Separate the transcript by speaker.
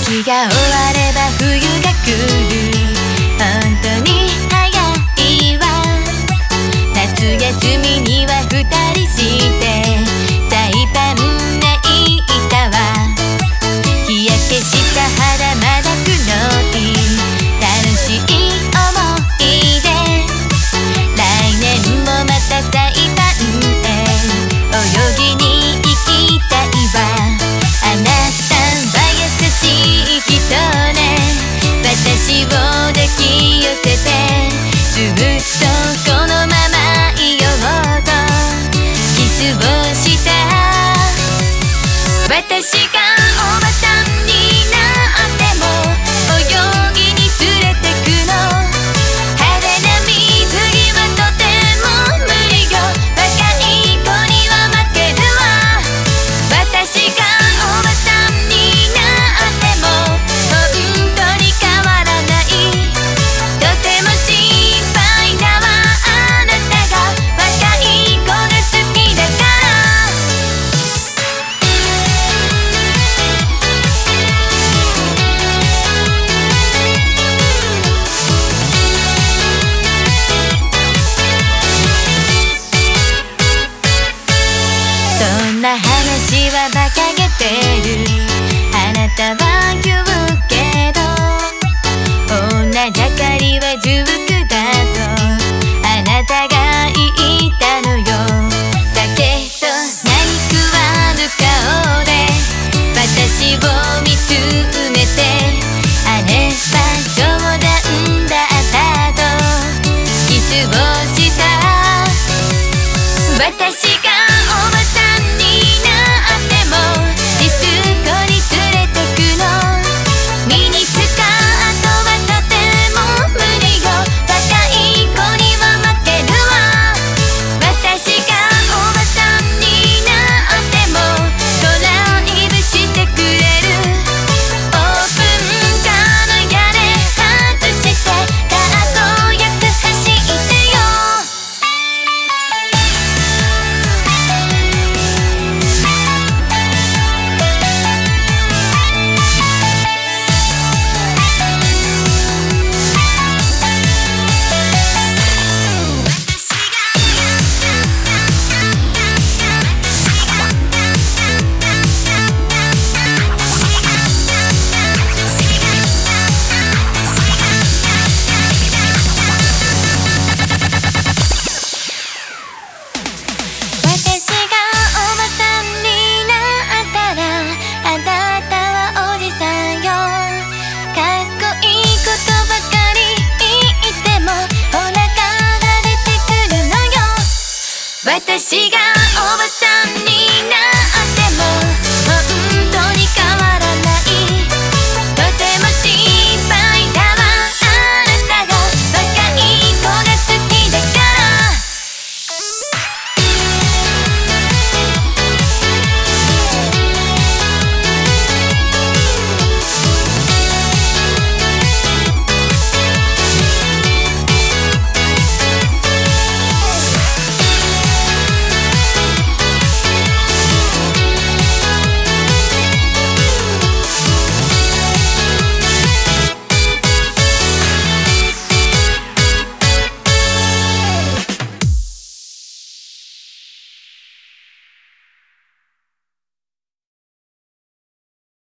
Speaker 1: 秋が終われば冬が来る。本当に早いわ。夏休みには二人してサイパン泣いたわ。日焼けした肌まだ黒い楽しい思い出。来年もまたサイパンへ泳ぎに行きたいわ。あなたは優しい人ね。私を抱き寄せてずっとこのままいようとキスをした。私がおばさんになっても泳ぎに連れてくの。派手な水着はとても無理よ。若い子には負けるわ。私がおばさんになっても本当に変わらない。とても心配だわ。あなたが若い子が好きだから。そんな話は馬鹿げてる。あなたは言うけど女盛りは重複だとあなたが言ったのよ。だけど何食わぬ顔で私を見つめて、あれは冗談だったとキスをした。私がおばさんになってもディスコに連れてくの。ミニスカートはとても無理よ。若い子には負けるわ。私がおばさんになってもドライブしてくれる。オープンカーの屋根外してかっこよく走ってよ。私がおばさんになったらあなたはおじさんよ。かっこいいことばかり言ってもお腹が出てくるのよ。私がおばさん